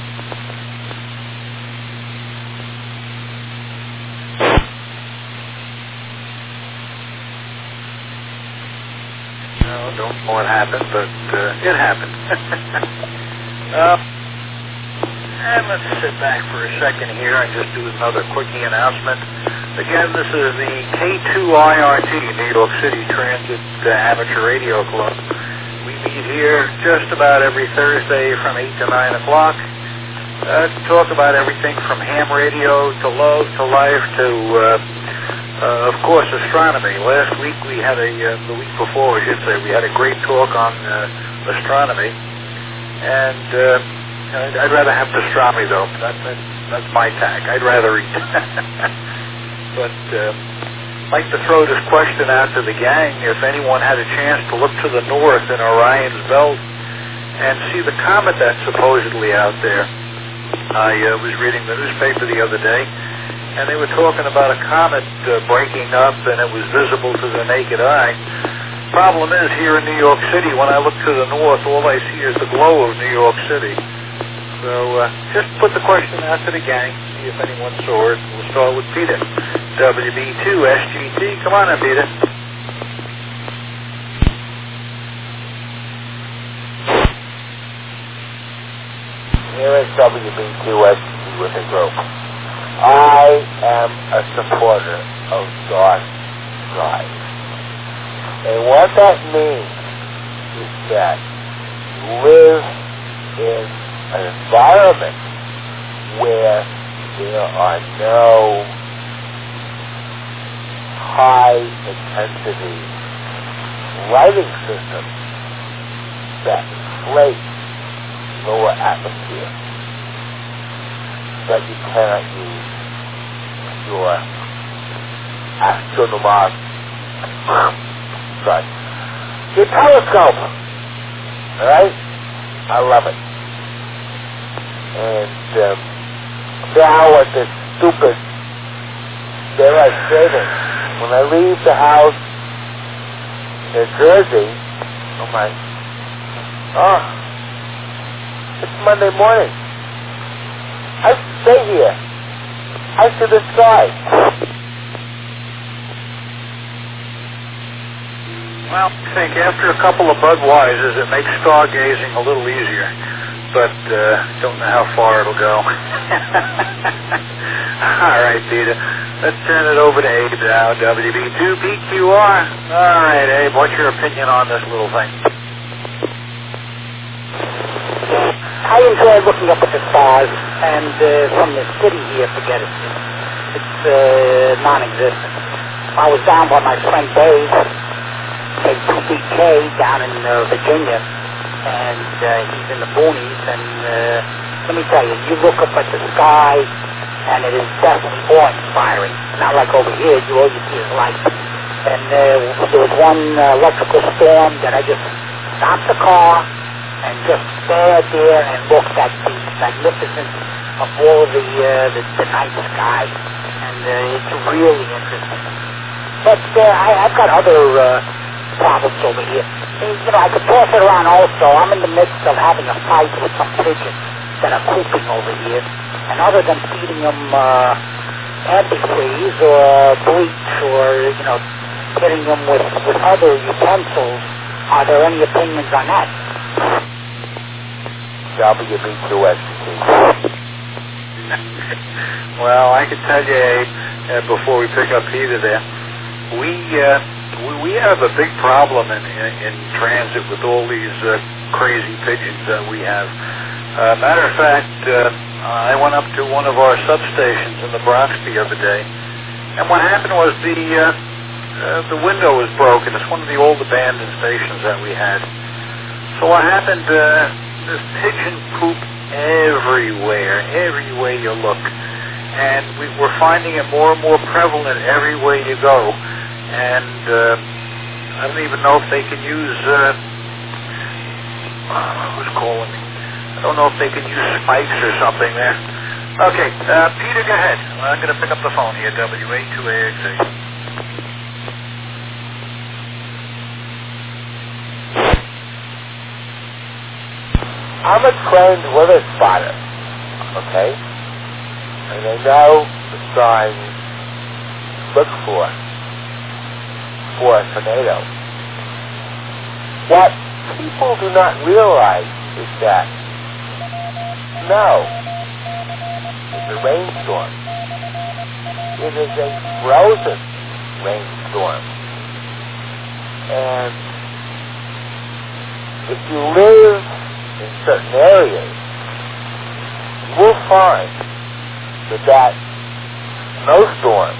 No, don't know what happened, but uh, it happened. uh, And let's sit back for a second here and just do another quickie announcement. Again, this is the K two I R T, New York City Transit uh, Amateur Radio Club. We meet here just about every Thursday from eight to nine o'clock uh, to talk about everything from ham radio to love to life to, uh, uh, of course, astronomy. Last week we had a, uh, the week before, I should say, we had a great talk on uh, astronomy. And uh, I'd, I'd rather have pastrami, though. That, that, that's my tack. I'd rather eat. But uh, I'd like to throw this question out to the gang. If anyone had a chance to look to the north in Orion's belt and see the comet that's supposedly out there. I uh, was reading the newspaper the other day, and they were talking about a comet uh, breaking up, and it was visible to the naked eye. Problem is, here in New York City, when I look to the north, all I see is the glow of New York City. So uh, just put the question out to the gang, see if anyone saw it. We'll start with Peter. W B two S G T. Come on in, Peter. Here is W B two S G T with a group. I am a supporter of dark skies. And what that means is that you live in an environment where there are no high-intensity lighting systems that inflate lower atmosphere, that you cannot use your astronomical, sorry, your telescope. All right, I love it. And um, now with this stupid daylight saving, when I leave the house in Jersey, I'm like, oh, it's Monday morning. I stay here. I see the sky. Well, I think after a couple of Budweisers, it makes stargazing a little easier. But uh, don't know how far it'll go. All right, Peter. Let's turn it over to Abe now, W B two P Q R. All right, Abe, what's your opinion on this little thing? I enjoy looking up at the stars, and uh, from the city here, forget it. It's uh, non-existent. I was down by my friend Dave, K two B K, down in uh, Virginia, and uh, he's in the boonies, and uh, let me tell you, you look up at the sky, and it is definitely awe-inspiring. Not like over here, you all you see is light. And uh, there was one uh, electrical storm that I just stopped the car and just stared there and looked at the magnificence of all the uh, the, the night sky. And uh, it's really interesting. But uh, I, I've got other uh, problems over here. You know, I could toss it around also. I'm in the midst of having a fight with some pigeons that are cooping over here. And other than feeding them uh, antifreeze or bleach or, you know, hitting them with, with other utensils, are there any opinions on that? W B two S G T. Well, I can tell you, Abe, uh, before we pick up Peter there, we... Uh, We have a big problem in, in, in transit with all these uh, crazy pigeons that we have. Uh, matter of fact, uh, I went up to one of our substations in the Bronx the other day, and what happened was the uh, uh, the window was broken. It's one of the old abandoned stations that we had. So what happened? Uh, there's pigeon poop everywhere, everywhere you look, and we, we're finding it more and more prevalent everywhere you go. And uh, I don't even know if they can use, uh, who's calling me? I don't know if they can use spikes or something there. Okay, uh, Peter, go ahead. I'm going to pick up the phone here, W A two A X A. I'm a trained weather spotter, okay? And I know the signs to look for. for a tornado. What people do not realize is that, no, the rainstorm. It is a frozen rainstorm. And if you live in certain areas, you will find that that snowstorm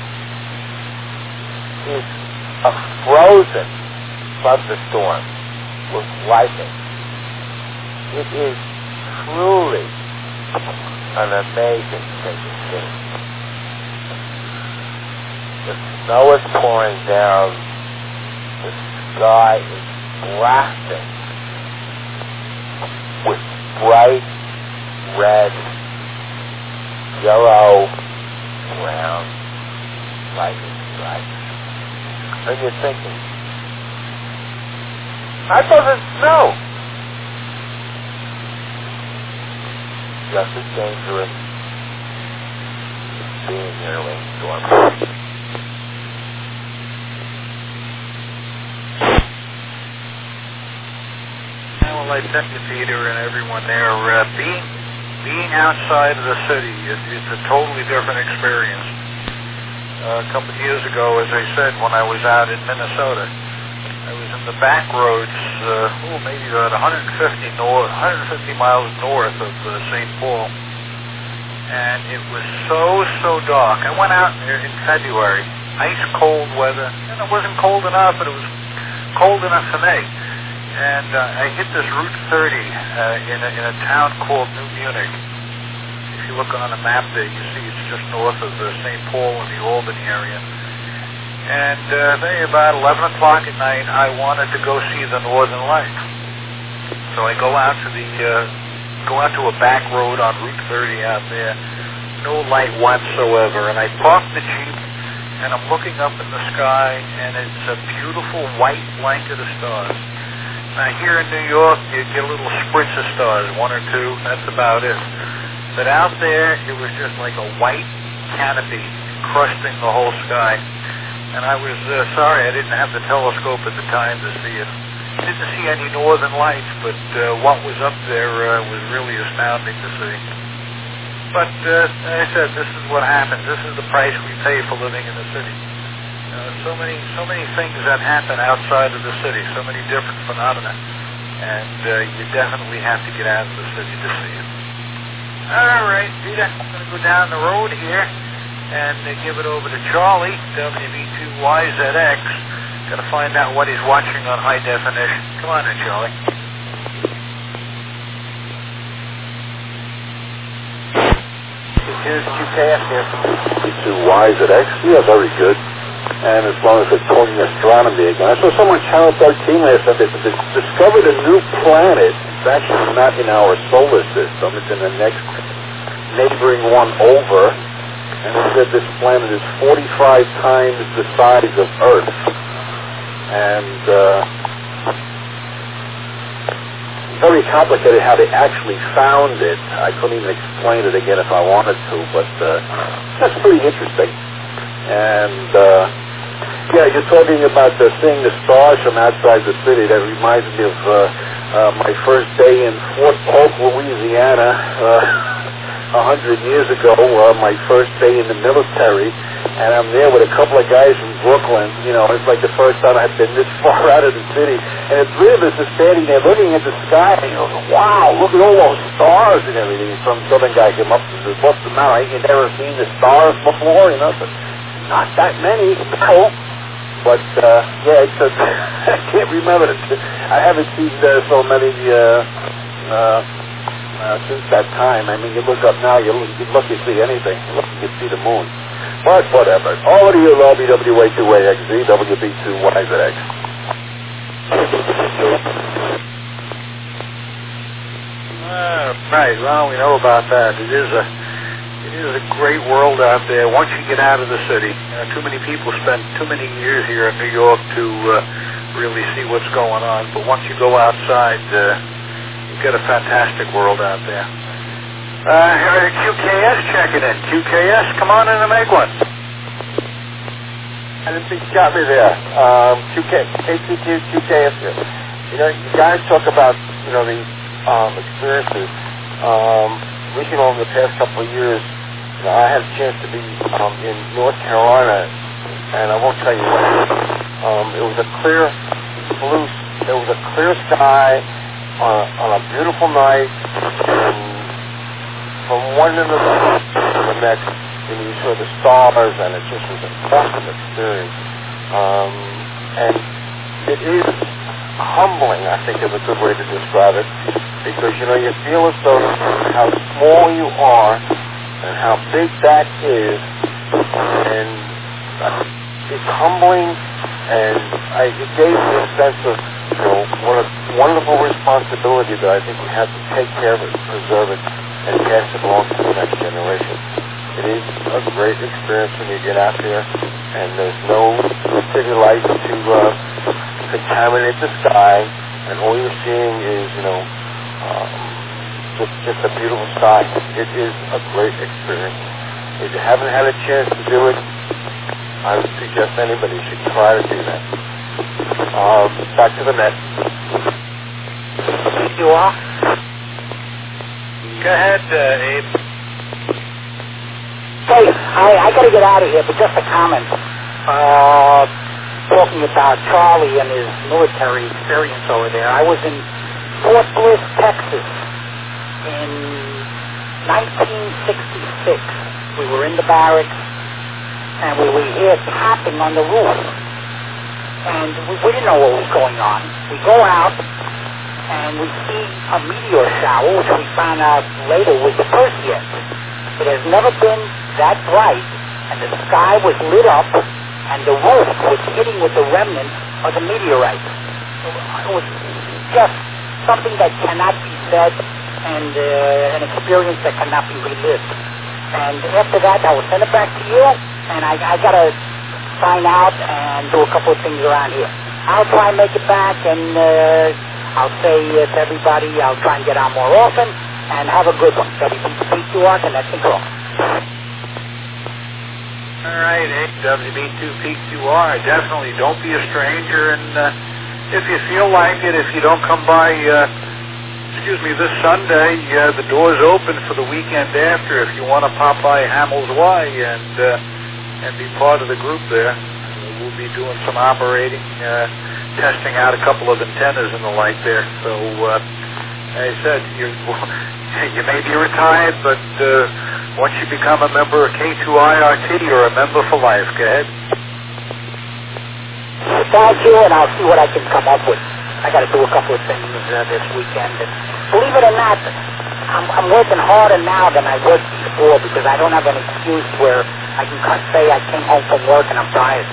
is a frozen thunderstorm with lightning. It is truly an amazing thing to see. The snow is pouring down. The sky is blasting with bright red, yellow, brown lightning strikes. And you're thinking, I thought it snowed. Just as dangerous as being in a rainstorm. Well, I thank you, Peter, and everyone there. Uh, being being outside of the city is it's a totally different experience. Uh, a couple of years ago, as I said, when I was out in Minnesota, I was in the back roads, uh, oh, maybe about one hundred fifty north, one hundred fifty miles north of uh, Saint Paul, and it was so so dark. I went out there in February, ice cold weather, and it wasn't cold enough, but it was cold enough for me. And uh, I hit this Route thirty uh, in, a, in a town called New Munich. If you look on a map there, you see it's just north of uh, Saint Paul in the Albany area. And uh, they, about eleven o'clock at night, I wanted to go see the Northern Lights. So I go out to the uh, go out to a back road on Route thirty out there, no light whatsoever, and I park the Jeep, and I'm looking up in the sky, and it's a beautiful white blanket of stars. Now, here in New York, you get little spritz of stars, one or two, that's about it. But out there, it was just like a white canopy crusting the whole sky. And I was uh, sorry I didn't have the telescope at the time to see it. I didn't see any northern lights, but uh, what was up there uh, was really astounding to see. But, uh, as I said, this is what happens. This is the price we pay for living in the city. Uh, so many, so many things that happen outside of the city, so many different phenomena, and uh, you definitely have to get out of the city to see it. All right, Peter, I'm going to go down the road here and uh, give it over to Charlie, W B two Y Z X. Got to find out what he's watching on high definition. Come on in, Charlie. Here's Q K S here. B two Y Z X, yeah, very good. And as long as they're talking astronomy again. I saw someone on Channel thirteen last night. They, they discovered a new planet. It's actually not in our solar system. It's in the next neighboring one over. And they said this planet is forty-five times the size of Earth. And uh, very complicated how they actually found it. I couldn't even explain it again if I wanted to, but uh, that's pretty interesting. And, uh, yeah, you're talking about uh, seeing the stars from outside the city. That reminds me of uh, uh, my first day in Fort Polk, Louisiana, uh, a hundred years ago, uh, my first day in the military. And I'm there with a couple of guys from Brooklyn. You know, it's like the first time I've been this far out of the city. And the three of us are standing there looking at the sky, and you go, wow, look at all those stars and everything. Some southern guy came up and said, what's the matter? Ain't you never seen the stars before? You know, so, not that many, no. But, uh, yeah, it's a, I can't remember it. I haven't seen uh, so many uh, uh, uh, since that time. I mean, you look up now, you look, you look, you see anything. You look, you see the moon. But whatever. All of you love W A two A X Z, W B two Y Z X. Uh, right, well, we know about that. It is a... It is a great world out there. Once you get out of the city, uh, too many people spend too many years here in New York to uh, really see what's going on. But once you go outside, uh, you get a fantastic world out there. Uh, Q K S checking in. Q K S, come on in and make one. I didn't think you got me there. Um, Q K, K C Q, Q K S here. You know, you guys talk about, you know, these um, experiences. Um, recently, over the past couple of years, you know, I had a chance to be um, in North Carolina, and I won't tell you what. Um, it was a clear blue. It was a clear sky on a, on a beautiful night, and from one end of the to the next, you know, you saw the stars, and it just was an awesome experience. Um, and it is humbling, I think, is a good way to describe it, because you know you feel as though how small you are and how big that is, and uh, it's humbling, and I, it gave me a sense of, you know, what a wonderful responsibility that I think we have to take care of it, preserve it, and pass it along to the next generation. It is a great experience when you get out there, and there's no city lights to uh, contaminate the sky, and all you're seeing is, you know, um, just, just a beautiful sky. It is a great experience. If you haven't had a chance to do it, I would suggest anybody should try to do that. Um, back to the net. You are? Go ahead, uh, Abe. Hey, I, I got to get out of here, but just a comment. Uh, talking about Charlie and his military experience over there. I was in Fort Bliss, Texas in nineteen sixty-six. We were in the barracks, and we were here tapping on the roof. And we, we didn't know what was going on. We go out, and we see a meteor shower, which we found out later was the Perseus. It has never been that bright, and the sky was lit up, and the roof was hitting with the remnants of the meteorite. It was just something that cannot be said, and uh, an experience that cannot be relived. And after that, I will send it back to you, and I, I got to sign out and do a couple of things around here. I'll try and make it back, and uh, I'll say uh, to everybody, I'll try and get out more often, and have a good one. W B two P Q R, and that's the call. All right, W B two P Q R, definitely don't be a stranger, and uh, if you feel like it, if you don't come by, uh, excuse me, this Sunday, uh, the door's open for the weekend after if you want to pop by Hamels Y and uh, and be part of the group there. We'll be doing some operating, uh, testing out a couple of antennas and the like there. So, uh, as I said, you you may be retired, but uh, once you become a member of K two I R T, you're a member for life. Go ahead. Thank you, and I'll see what I can come up with. I got to do a couple of things uh, this weekend. And believe it or not, I'm, I'm working harder now than I was before because I don't have an excuse where I can say I came home from work and I'm tired.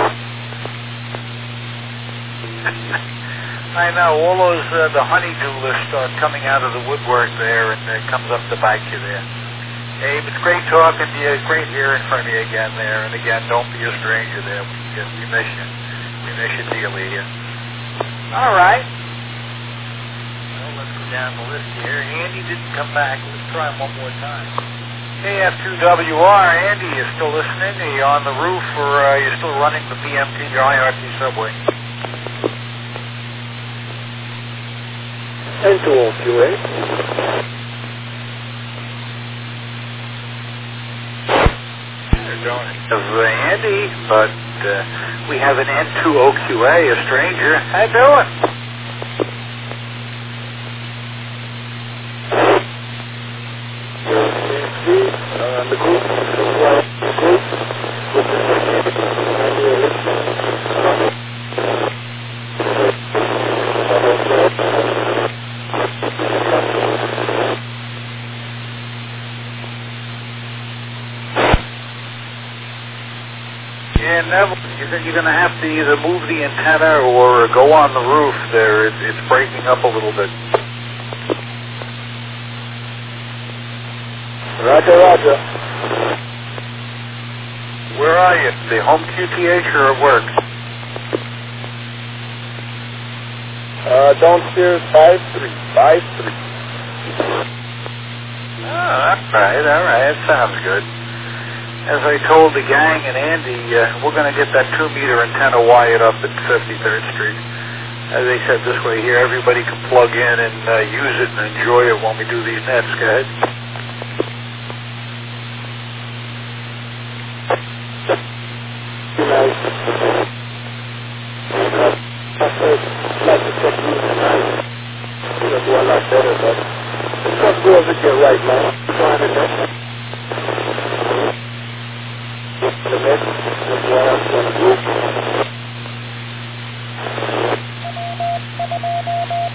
I know, all those, uh, the honey-do list start coming out of the woodwork there, and it comes up to bite you there. Abe, it's great talking to you, great hearing from you again there, and again, don't be a stranger there. We, we miss you. We miss you dearly here. All right. Well, let's go down the list here. Andy didn't come back. Let's try him one more time. K F two W R, Andy, you still listening? Are you on the roof, or are you still running the B M T or I R T subway? N two O Q A. They're going of uh, Andy, but uh, we have an N two O Q A, a stranger. How you doing? Uh, the group, the group, with Yeah, Neville, you're, you're going to have to either move the antenna or go on the roof there. It, it's breaking up a little bit. Roger, Roger. Where are you? The home Q T H or at work? Uh, downstairs, five three, five three. Oh, all right, all right. That sounds good. As I told the gang and Andy, uh, we're going to get that two-meter antenna wired up at fifty-third Street. As they said this way here, everybody can plug in and uh, use it and enjoy it when we do these nets. Go ahead. but the truck goes at your right, man. Trying to miss. In the mid, with the arms on the roof.